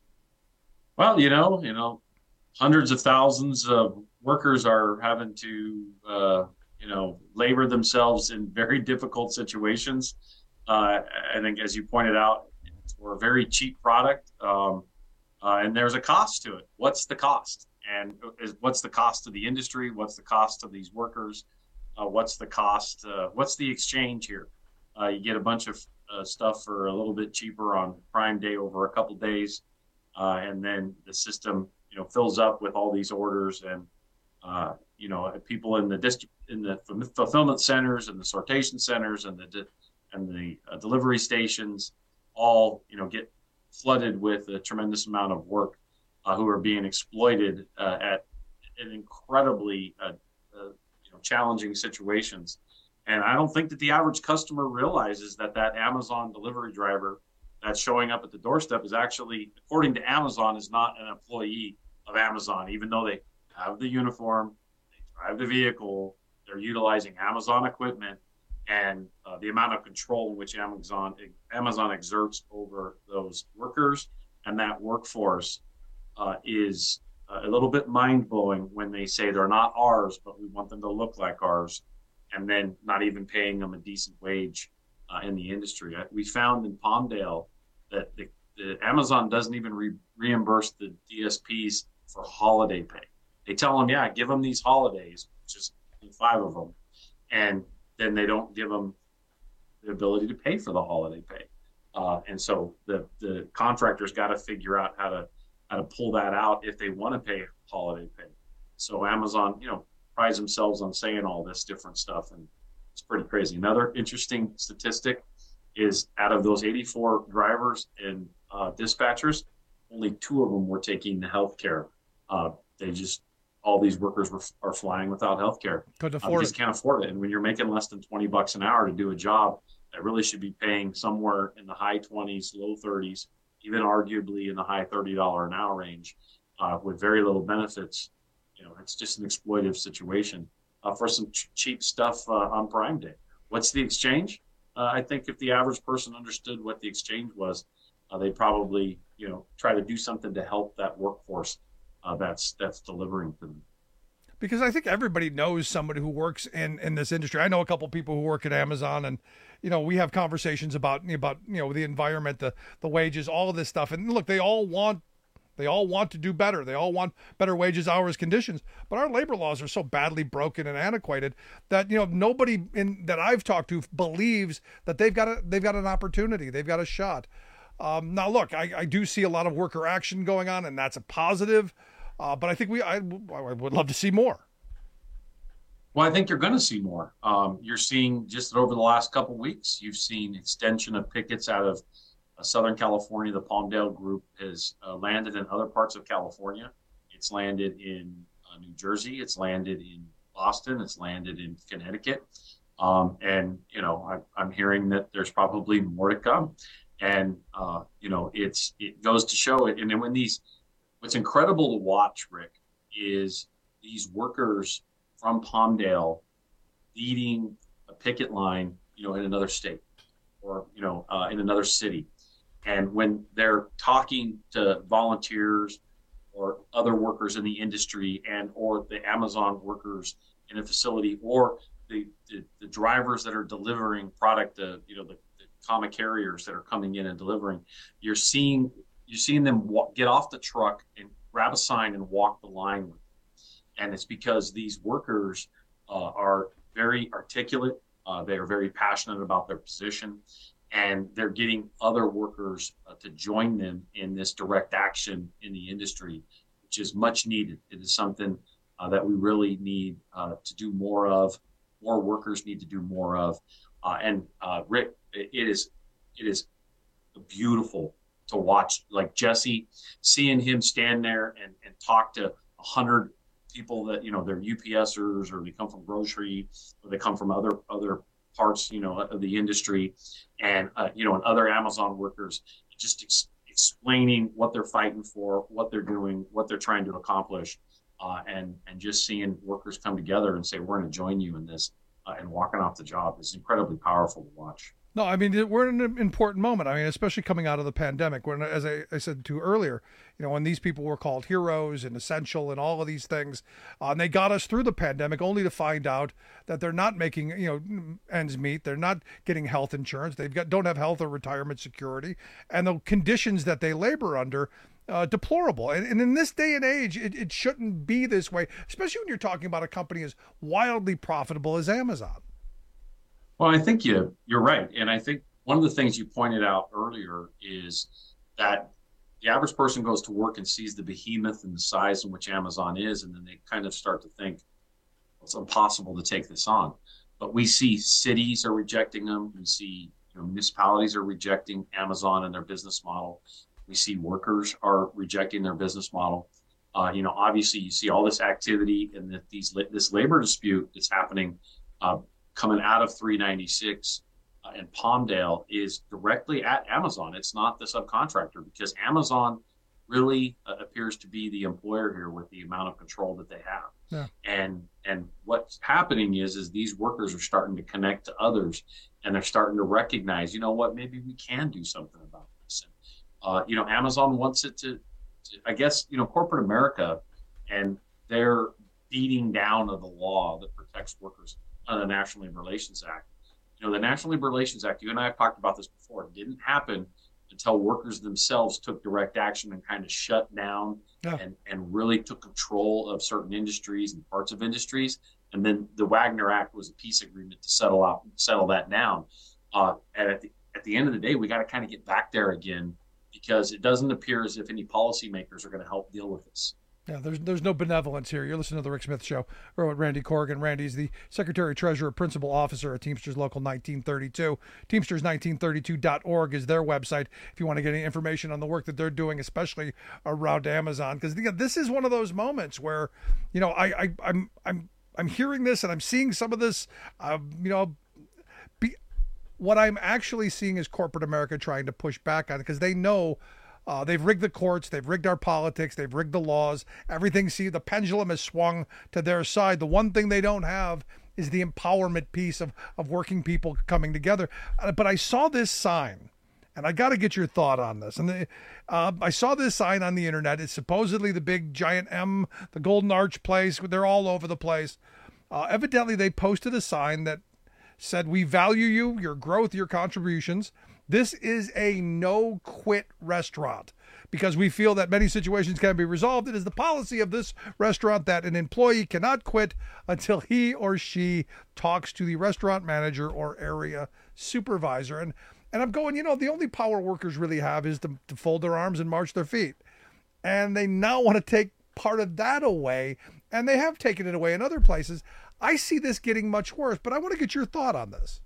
Well, you know, you know, hundreds of thousands of workers are having to, uh, you know, labor themselves in very difficult situations. Uh, I think, as you pointed out, it's a very cheap product, um, uh, and there's a cost to it. What's the cost? And is, what's the cost to the industry? What's the cost of these workers? Uh, what's the cost? Uh, what's the exchange here? Uh, you get a bunch of uh, stuff for a little bit cheaper on Prime Day over a couple days, uh, and then the system, you know, fills up with all these orders, and uh, you know, people in the dist- in the fulfillment centers and the sortation centers and the de- and the uh, delivery stations all, you know, get flooded with a tremendous amount of work uh, who are being exploited uh, at an incredibly uh, uh, challenging situations. And I don't think that the average customer realizes that that Amazon delivery driver that's showing up at the doorstep is actually, according to Amazon, is not an employee of Amazon, even though they have the uniform, they drive the vehicle, they're utilizing Amazon equipment, and uh, the amount of control in which Amazon Amazon exerts over those workers and that workforce uh, is Uh, a little bit mind-blowing when they say they're not ours, but we want them to look like ours, and then not even paying them a decent wage uh, in the industry. We found in Palmdale that the, the Amazon doesn't even re- reimburse the D S Ps for holiday pay. They tell them, yeah, give them these holidays, just five of them, and then they don't give them the ability to pay for the holiday pay. Uh, and so the, the contractor's got to figure out how to how to pull that out if they want to pay holiday pay. So Amazon, you know, prides themselves on saying all this different stuff, and it's pretty crazy. Another interesting statistic is out of those eighty-four drivers and uh, dispatchers, only two of them were taking the health care. Uh, they just, all these workers were, are flying without health care. Couldn't afford uh, it. Just can't afford it. And when you're making less than twenty bucks an hour to do a job that really should be paying somewhere in the high twenties, low thirties, even arguably in the high thirty dollars an hour range, uh, with very little benefits, you know, it's just an exploitive situation uh, for some ch- cheap stuff uh, on Prime Day. What's the exchange? Uh, I think if the average person understood what the exchange was, uh, they'd probably, you know, try to do something to help that workforce uh, that's that's delivering to them. Because I think everybody knows somebody who works in, in this industry. I know a couple of people who work at Amazon, and, you know, we have conversations about, about, you know, the environment, the, the wages, all of this stuff. And look, they all want, they all want to do better. They all want better wages, hours, conditions. But our labor laws are so badly broken and antiquated that, you know, nobody in that I've talked to believes that they've got a, they've got an opportunity. They've got a shot. Um, now, look, I, I do see a lot of worker action going on, and that's a positive. Uh, but I think we, I, I would love to see more. Well, I think you're going to see more. Um, you're seeing just over the last couple of weeks, you've seen extension of pickets out of uh, Southern California. The Palmdale Group has uh, landed in other parts of California. It's landed in uh, New Jersey. It's landed in Boston. It's landed in Connecticut. Um, and, you know, I, I'm hearing that there's probably more to come. And, uh, you know, it's it goes to show it. And then when these, what's incredible to watch, Rick, is these workers from Palmdale leading a picket line, you know, in another state or, you know, uh, in another city. And when they're talking to volunteers or other workers in the industry and or the Amazon workers in a facility or the, the, the drivers that are delivering product, to, you know, the, the common carriers that are coming in and delivering, you're seeing you're seeing them walk, get off the truck and grab a sign and walk the line with them. And it's because these workers uh, are very articulate. Uh, they are very passionate about their position, and they're getting other workers uh, to join them in this direct action in the industry, which is much needed. It is something uh, that we really need uh, to do more of. More workers need to do more of. Uh, and uh, Rick, it, it is it is beautiful to watch. Like Jesse, seeing him stand there and, and talk to a hundred people that, you know, they're UPSers or they come from grocery or they come from other other parts, you know, of the industry, and uh, you know, and other Amazon workers, just ex- explaining what they're fighting for, what they're doing, what they're trying to accomplish, uh, and and just seeing workers come together and say, we're going to join you in this, uh, and walking off the job is incredibly powerful to watch. No, I mean, we're in an important moment. I mean, especially coming out of the pandemic, when, as I, I said to earlier, you know, when these people were called heroes and essential and all of these things, uh, and they got us through the pandemic only to find out that they're not making, you know, ends meet. They're not getting health insurance. They've got, don't have health or retirement security, and the conditions that they labor under, uh, deplorable. And, and in this day and age, it, it shouldn't be this way, especially when you're talking about a company as wildly profitable as Amazon. Well, I think you, you're right. And I think one of the things you pointed out earlier is that the average person goes to work and sees the behemoth and the size in which Amazon is, and then they kind of start to think, it's impossible to take this on. But we see cities are rejecting them. We see, you know, municipalities are rejecting Amazon and their business model. We see workers are rejecting their business model. Uh, you know, obviously you see all this activity and that these this labor dispute that's happening uh, coming out of three ninety-six uh, and Palmdale is directly at Amazon. It's not the subcontractor, because Amazon really uh, appears to be the employer here with the amount of control that they have. Yeah. And and what's happening is is these workers are starting to connect to others, and they're starting to recognize, you know what, maybe we can do something about this. And uh, you know, Amazon wants it to, to, I guess, you know, corporate America and their beating down of the law that protects workers under the National Labor Relations Act. You know, the National Labor Relations Act, you and I have talked about this before, it didn't happen until workers themselves took direct action and kind of shut down yeah. and, and really took control of certain industries and parts of industries. And then the Wagner Act was a peace agreement to settle out, settle that down. Uh, and at the, at the end of the day, we got to kind of get back there again, because it doesn't appear as if any policymakers are going to help deal with this. Yeah, there's there's no benevolence here. You're listening to the Rick Smith Show. We're with Randy Corrigan. Randy's the Secretary Treasurer, Principal Officer at Teamsters Local nineteen thirty-two. Teamsters nineteen thirty-two dot org is their website if you want to get any information on the work that they're doing, especially around Amazon. Because this is one of those moments where, you know, I, I I'm I'm I'm hearing this and I'm seeing some of this. Uh, you know, be, what I'm actually seeing is corporate America trying to push back on it, because they know. Uh, they've rigged the courts. They've rigged our politics. They've rigged the laws. Everything, see, the pendulum has swung to their side. The one thing they don't have is the empowerment piece of, of working people coming together. Uh, but I saw this sign, and I got to get your thought on this. And the, uh, I saw this sign on the internet. It's supposedly the big giant M, the Golden Arch place. They're all over the place. Uh, evidently, they posted a sign that said, "We value you, your growth, your contributions. This is a no-quit restaurant because we feel that many situations can be resolved. It is the policy of this restaurant that an employee cannot quit until he or she talks to the restaurant manager or area supervisor." And and I'm going, you know, the only power workers really have is to, to fold their arms and march their feet. And they now want to take part of that away, and they have taken it away in other places. I see this getting much worse, but I want to get your thought on this.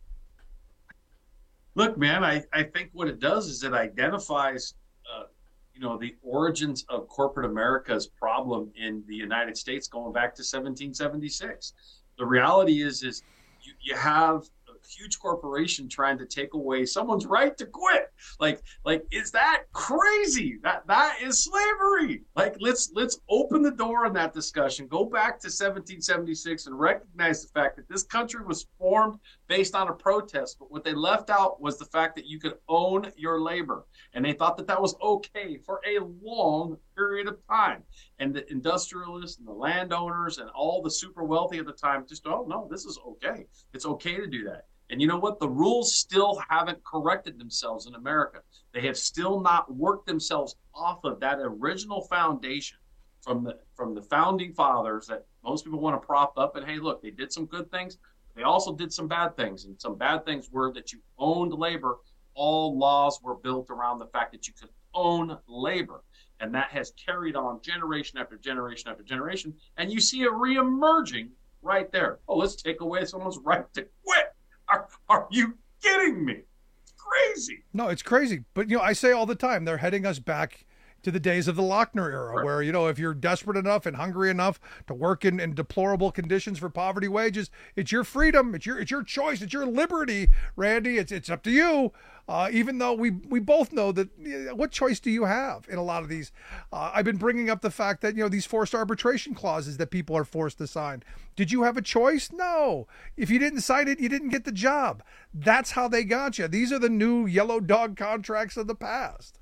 Look, man, I, I think what it does is it identifies, uh, you know, the origins of corporate America's problem in the United States going back to seventeen seventy-six. The reality is, is you, you have a huge corporation trying to take away someone's right to quit. Like, like, is that crazy? That that is slavery. Like, let's let's open the door on that discussion. Go back to seventeen seventy-six and recognize the fact that this country was formed based on a protest. But what they left out was the fact that you could own your labor, and they thought that that was okay for a long period of time. And the industrialists and the landowners and all the super wealthy at the time just, oh no, this is okay. It's okay to do that. And you know what? The rules still haven't corrected themselves in America. They have still not worked themselves off of that original foundation from the from the founding fathers that most people want to prop up. And hey, look, they did some good things. But they also did some bad things. And some bad things were that you owned labor. All laws were built around the fact that you could own labor. And that has carried on generation after generation after generation. And you see it reemerging right there. Oh, let's take away someone's right to quit. Are, are you kidding me? It's crazy. No, it's crazy. But, you know, I say all the time, they're heading us back to the days of the Lochner era, right, where, you know, if you're desperate enough and hungry enough to work in, in deplorable conditions for poverty wages, it's your freedom. It's your it's your choice. It's your liberty, Randy. It's it's up to you. Uh, even though we we both know that, you know, what choice do you have in a lot of these? Uh, I've been bringing up the fact that, you know, these forced arbitration clauses that people are forced to sign. Did you have a choice? No. If you didn't sign it, you didn't get the job. That's how they got you. These are the new yellow dog contracts of the past.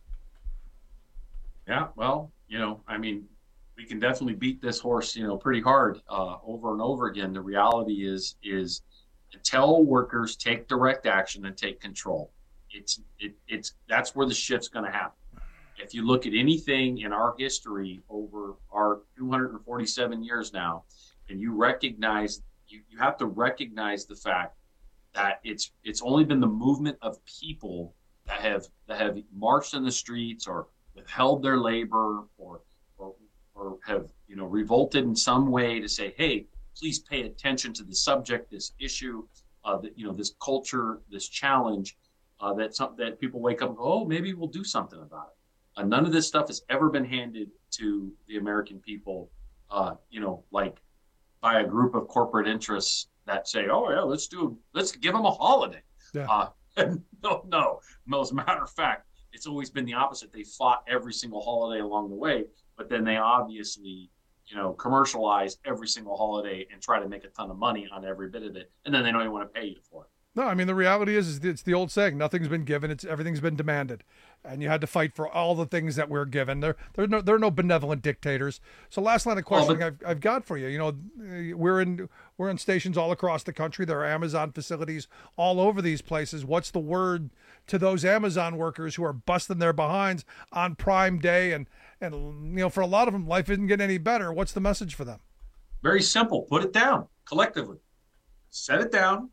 Yeah, well, you know, I mean, we can definitely beat this horse, you know, pretty hard uh, over and over again. The reality is, is until workers take direct action and take control, it's it, it's that's where the shift's going to happen. If you look at anything in our history over our two hundred forty-seven years now, and you recognize, you, you have to recognize the fact that it's it's only been the movement of people that have that have marched in the streets or withheld their labor or, or or have, you know, revolted in some way to say, hey, please pay attention to the subject, this issue, uh, that, you know, this culture, this challenge, uh, that some, that people wake up and go, oh, maybe we'll do something about it. Uh, none of this stuff has ever been handed to the American people, uh, you know, like by a group of corporate interests that say, oh yeah, let's do, let's give them a holiday. Yeah. Uh, no, no, no, as a matter of fact, it's always been the opposite. They fought every single holiday along the way, but then they obviously, you know, commercialize every single holiday and try to make a ton of money on every bit of it. And then they don't even want to pay you for it. No, I mean, the reality is, is it's the old saying, nothing's been given, it's everything's been demanded. And you had to fight for all the things that we're given. There, there are no, there are no benevolent dictators. So last line of questioning oh, but- I've, I've got for you, you know, we're in, we're in stations all across the country. There are Amazon facilities all over these places. What's the word to those Amazon workers who are busting their behinds on Prime Day? And, and, you know, for a lot of them, life isn't getting any better. What's the message for them? Very simple. Put it down collectively. Set it down.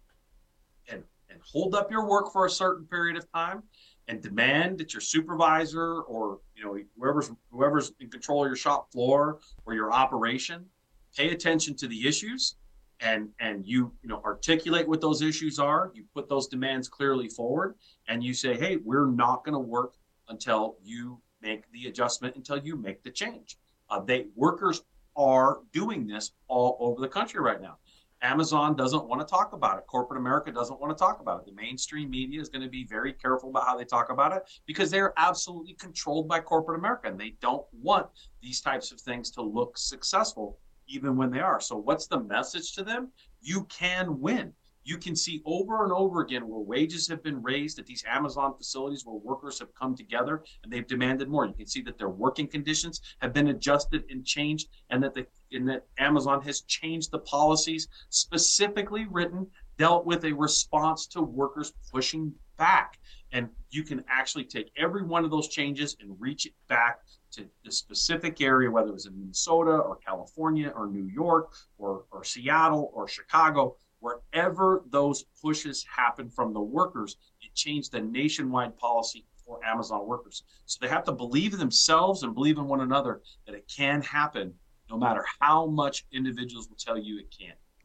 And hold up your work for a certain period of time and demand that your supervisor or, you know, whoever's whoever's in control of your shop floor or your operation pay attention to the issues and and you you know articulate what those issues are. You put those demands clearly forward and you say, hey, we're not going to work until you make the adjustment, until you make the change. Uh, they workers are doing this all over the country right now. Amazon doesn't want to talk about it. Corporate America doesn't want to talk about it. The mainstream media is going to be very careful about how they talk about it because they're absolutely controlled by corporate America and they don't want these types of things to look successful even when they are. So what's the message to them? You can win. You can see over and over again where wages have been raised at these Amazon facilities where workers have come together and they've demanded more. You can see that their working conditions have been adjusted and changed, and that the and that Amazon has changed the policies specifically written, dealt with a response to workers pushing back. And you can actually take every one of those changes and reach it back to the specific area, whether it was in Minnesota or California or New York or, or Seattle or Chicago. Wherever those pushes happen from the workers, it changed the nationwide policy for Amazon workers. So they have to believe in themselves and believe in one another that it can happen no matter how much individuals will tell you it can't.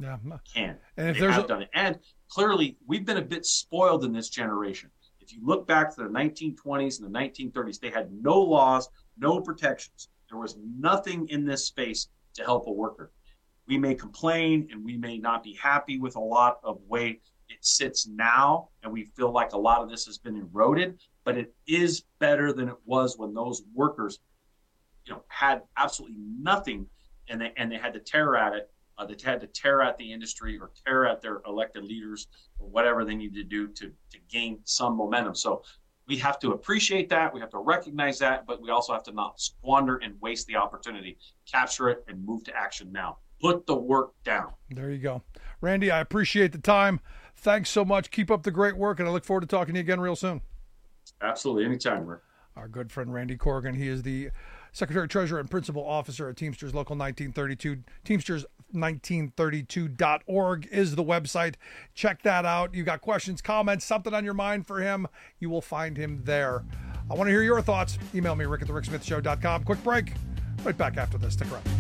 Yeah. Can. And if they there's have a- done it. And clearly, we've been a bit spoiled in this generation. If you look back to the nineteen twenties and the nineteen thirties, they had no laws, no protections. There was nothing in this space to help a worker. We may complain and we may not be happy with a lot of way it sits now, and we feel like a lot of this has been eroded, but it is better than it was when those workers, you know, had absolutely nothing, and they and they had to tear at it. Uh, they had to tear at the industry or tear at their elected leaders or whatever they need to do to to gain some momentum. So we have to appreciate that. We have to recognize that, but we also have to not squander and waste the opportunity. Capture it and move to action now. Put the work down. There you go. Randy, I appreciate the time. Thanks so much. Keep up the great work, and I look forward to talking to you again real soon. Absolutely. Anytime, Rick. Our good friend Randy Corrigan. He is the Secretary Treasurer and Principal Officer at Teamsters Local nineteen thirty-two. Teamsters nineteen thirty-two dot org is the website. Check that out. You got questions, comments, something on your mind for him, you will find him there. I want to hear your thoughts. Email me, rick at the rick smith show dot com. Quick break. Right back after this. Stick around.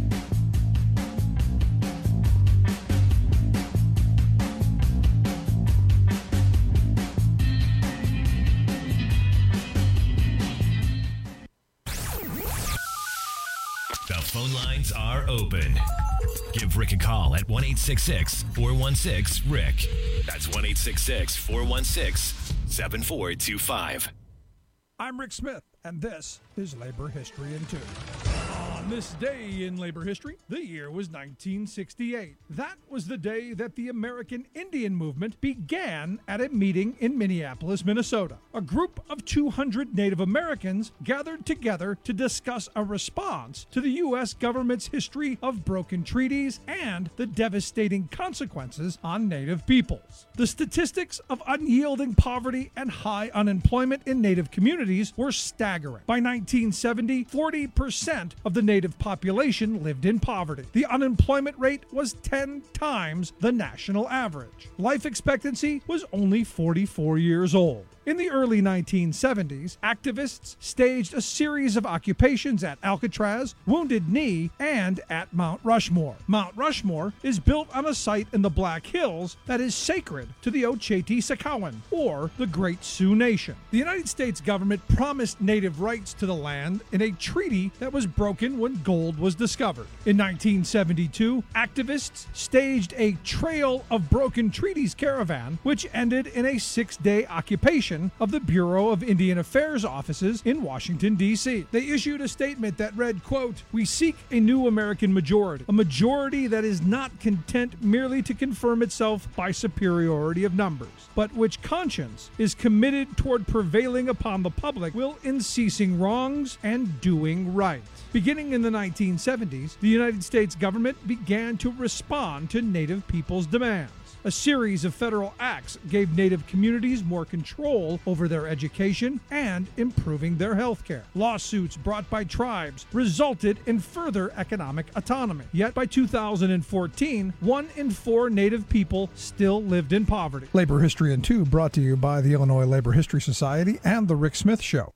The phone lines are open. Give Rick a call at one eight six six, four one six, Rick. That's one eight six six, four one six, seven four two five. I'm Rick Smith, and this is Labor History in Two. On this day in labor history, the year was nineteen sixty-eight. That was the day that the American Indian movement began at a meeting in Minneapolis, Minnesota. A group of two hundred Native Americans gathered together to discuss a response to the U S government's history of broken treaties and the devastating consequences on Native peoples. The statistics of unyielding poverty and high unemployment in Native communities were staggering. By nineteen seventy, forty percent of the Native population lived in poverty. The unemployment rate was ten times the national average. Life expectancy was only forty-four years old. In the early nineteen seventies, activists staged a series of occupations at Alcatraz, Wounded Knee, and at Mount Rushmore. Mount Rushmore is built on a site in the Black Hills that is sacred to the Oceti-Sakowin, or the Great Sioux Nation. The United States government promised Native rights to the land in a treaty that was broken when gold was discovered. In nineteen seventy-two, activists staged a Trail of Broken Treaties caravan, which ended in a six-day occupation of the Bureau of Indian Affairs offices in Washington, D C They issued a statement that read, quote, "We seek a new American majority, a majority that is not content merely to confirm itself by superiority of numbers, but which conscience is committed toward prevailing upon the public will in ceasing wrongs and doing right." Beginning in the nineteen seventies, the United States government began to respond to Native people's demands. A series of federal acts gave Native communities more control over their education and improving their health care. Lawsuits brought by tribes resulted in further economic autonomy. Yet by two thousand fourteen, one in four Native people still lived in poverty. Labor History in Two, brought to you by the Illinois Labor History Society and The Rick Smith Show.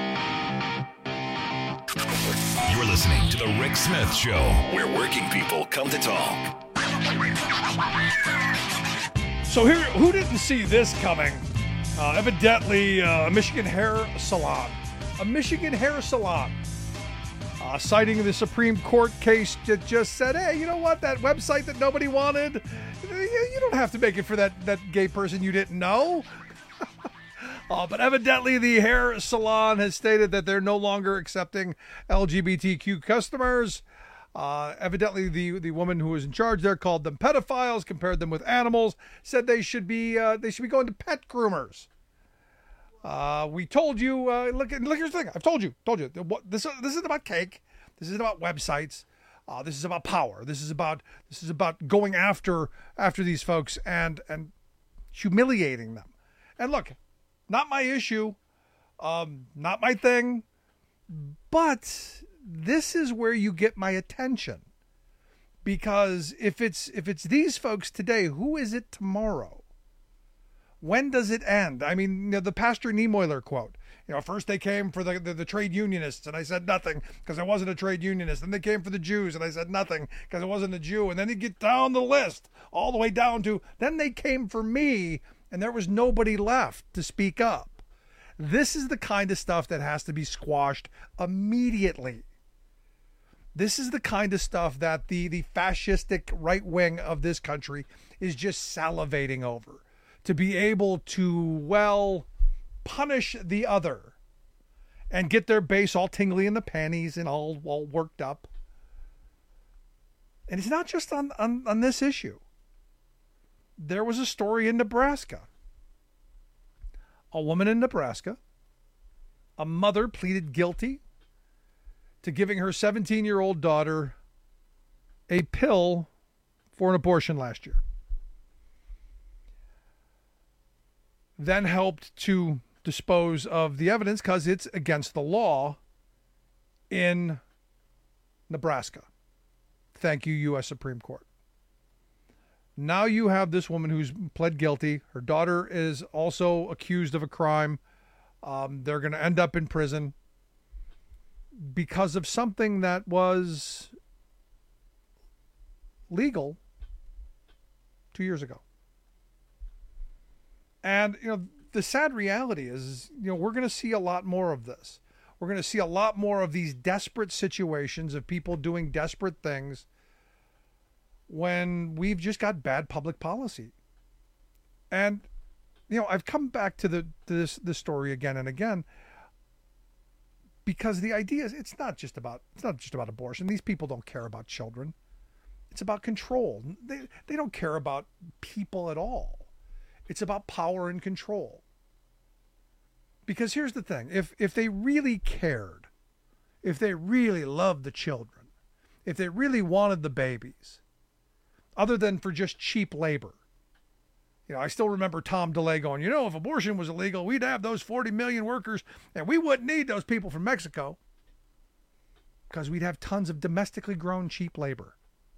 You're listening to The Rick Smith Show, where working people come to talk. So here, who didn't see this coming? Uh, evidently, uh, a Michigan hair salon. A Michigan hair salon. Uh, citing the Supreme Court case that just said, hey, you know what? That website that nobody wanted, you don't have to make it for that, that gay person you didn't know. uh, but evidently, the hair salon has stated that they're no longer accepting L G B T Q customers. Uh, evidently, the, the woman who was in charge there called them pedophiles, compared them with animals, said they should be uh, they should be going to pet groomers. Uh, we told you. Uh, look, look. Here's the thing. I've told you. Told you. This this isn't about cake. This isn't about websites. Uh, this is about power. This is about this is about going after after these folks and and humiliating them. And look, not my issue. Um, not my thing. But this is where you get my attention, because if it's if it's these folks today, who is it tomorrow? When does it end? I mean, you know, the Pastor Niemöller quote You know, first they came for the, the, the trade unionists, and I said nothing because I wasn't a trade unionist. Then they came for the Jews, and I said nothing because I wasn't a Jew. And then you get down the list, all the way down to, then they came for me, and there was nobody left to speak up. This is the kind of stuff that has to be squashed immediately. This is the kind of stuff that the, the fascistic right wing of this country is just salivating over. To be able to, well, punish the other and get their base all tingly in the panties and all, all worked up. And it's not just on, on, on this issue. There was a story in Nebraska. A woman in Nebraska, a mother pleaded guilty to giving her seventeen-year-old daughter a pill for an abortion last year. Then helped to dispose of the evidence because it's against the law in Nebraska. Thank you, U S Supreme Court. Now you have this woman who's pled guilty. Her daughter is also accused of a crime. Um, they're going to end up in prison because of something that was legal two years ago. And, you know, the sad reality is, you know, we're going to see a lot more of this. We're going to see a lot more of these desperate situations of people doing desperate things when we've just got bad public policy. And, you know, I've come back to the to this this story again and again because the idea is it's not just about it's not just about abortion. These people don't care about children. It's about control. They they don't care about people at all. It's about power and control. Because here's the thing, if if they really cared, if they really loved the children, if they really wanted the babies, other than for just cheap labor. You know, I still remember Tom DeLay going, you know, if abortion was illegal, we'd have those forty million workers and we wouldn't need those people from Mexico because we'd have tons of domestically grown cheap labor.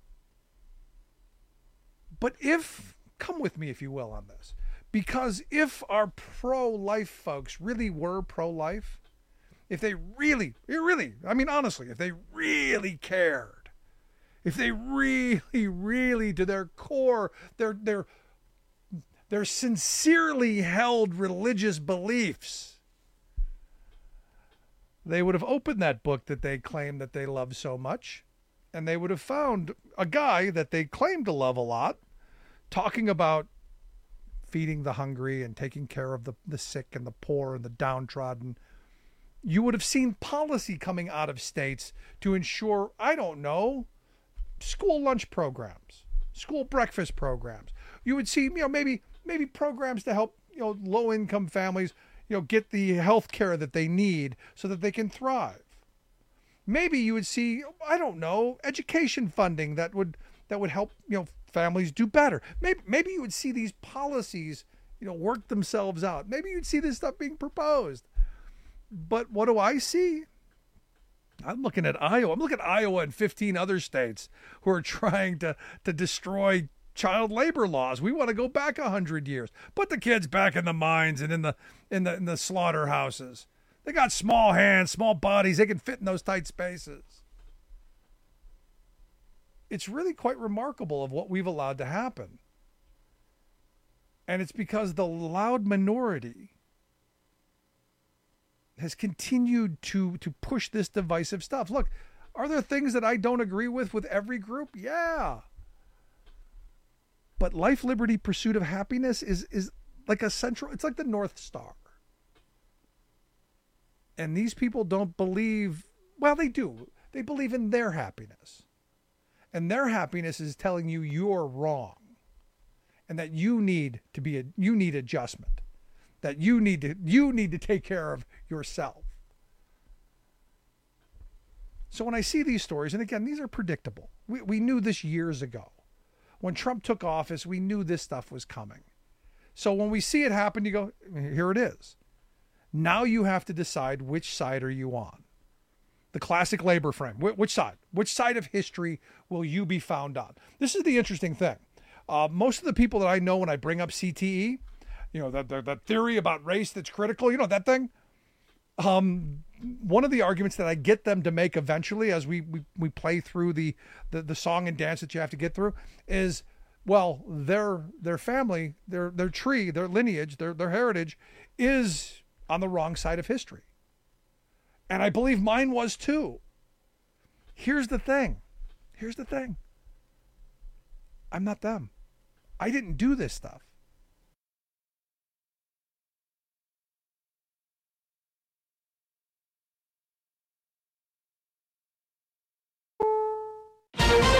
But if, come with me if you will on this, because if our pro-life folks really were pro-life, if they really, really, I mean, honestly, if they really cared, if they really, really, to their core, their their their sincerely held religious beliefs, they would have opened that book that they claim that they love so much, and they would have found a guy that they claim to love a lot, talking about feeding the hungry and taking care of the, the sick and the poor and the downtrodden. You would have seen policy coming out of states to ensure, I don't know, school lunch programs, school breakfast programs. You would see, you know, maybe maybe programs to help, you know, low-income families, you know, get the health care that they need so that they can thrive. Maybe you would see, I don't know, education funding that would that would help, you know, families do better. Maybe maybe you would see these policies, you know, work themselves out. Maybe you'd see this stuff being proposed. But what do I see? I'm looking at Iowa. I'm looking at Iowa and fifteen other states who are trying to, to destroy child labor laws. We want to go back a hundred years. Put the kids back in the mines and in the in the in the slaughterhouses. They got small hands, small bodies. They can fit in those tight spaces. It's really quite remarkable of what we've allowed to happen. And it's because the loud minority has continued to to push this divisive stuff. Look, are there things that I don't agree with with every group? Yeah. But life, liberty, pursuit of happiness is is like a central, it's like the North Star. And these people don't believe, well, they do. They believe in their happiness. And their happiness is telling you you're wrong. And that you need to be a, you need adjustment. That you need to you need to take care of yourself. So when I see these stories, and again, these are predictable. We we knew this years ago. When Trump took office, we knew this stuff was coming. So when we see it happen, you go, here it is. Now you have to decide which side are you on. The classic labor frame. Wh- which side? Which side of history will you be found on? This is the interesting thing. Uh, most of the people that I know when I bring up C T E, you know, that, that, that theory about race that's critical, you know, that thing, Um, one of the arguments that I get them to make eventually, as we we, we play through the, the the song and dance that you have to get through, is, well, their their family, their their tree, their lineage, their their heritage, is on the wrong side of history. And I believe mine was too. Here's the thing. Here's the thing. I'm not them. I didn't do this stuff.